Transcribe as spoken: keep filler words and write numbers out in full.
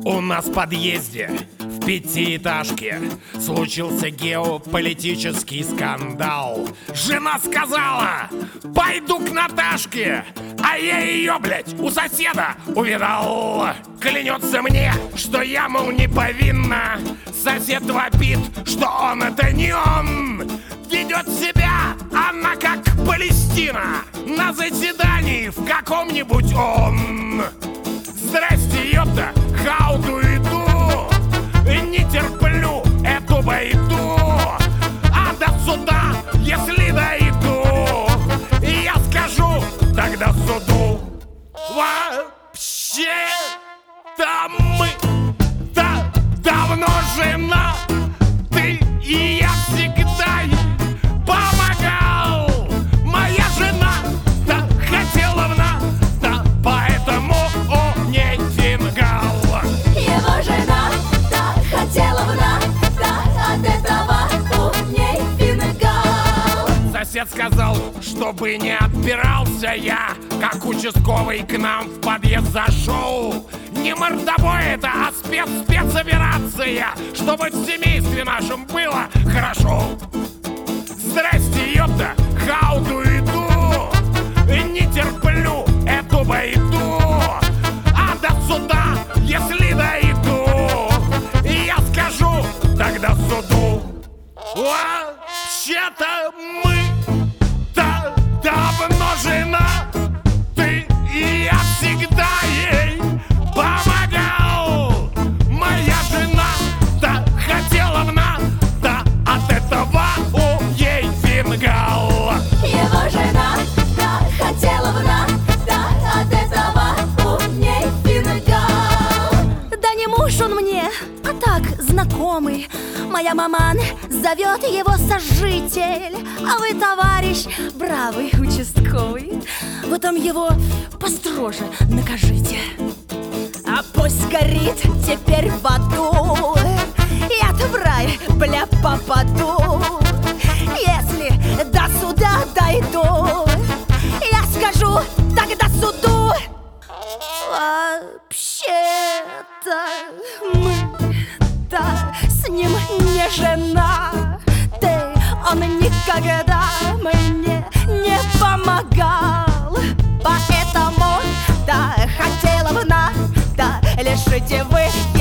У нас в подъезде в пятиэтажке случился геополитический скандал. Жена сказала: пойду к Наташке, а я ее, блядь, у соседа увидал. Клянется мне, что я, мол, не повинна. Сосед вопит, что он это не он. Ведет себя она как Палестина на заседании в каком-нибудь он. Здрасте, ёпта, хауду иду. Не терплю эту байду. А до суда, если дойду, я скажу тогда суду: вообще-то мы да, давно жена. Ты и я всегда ей помогал. Моя жена да хотела в нас, да поэтому у ней фингал. Его жена да хотела в нас, да от этого у ней фингал. Сосед сказал, чтобы не отбирался я, как участковый к нам в подъезд зашел. Не мордобой это, а спец-спецоперация, чтобы в семействе нашем было хорошо. Здрасте, ёпта, хауду иду. Не терплю эту байду. А до суда, если дойду, я скажу тогда суду: вообще-то мы да давно жена. Ты и я всегда ей помогал. Моя жена да хотела в нас, да от этого у ей фингал. Его жена да хотела в нас, да от этого у ней фингал. Да не муж он мне, а так знакомый. Моя маман зовет его сожитель. А вы, товарищ, бравый участковый, вы там его построже накажите. А пусть горит теперь в аду, я-то в рай, бля, попаду. Если до суда дойду, я скажу тогда суду: вообще-то мы-то с ним не жена. Ты, он никогда мне не помогал. Поэтому да хотела бы нас, да лишите вы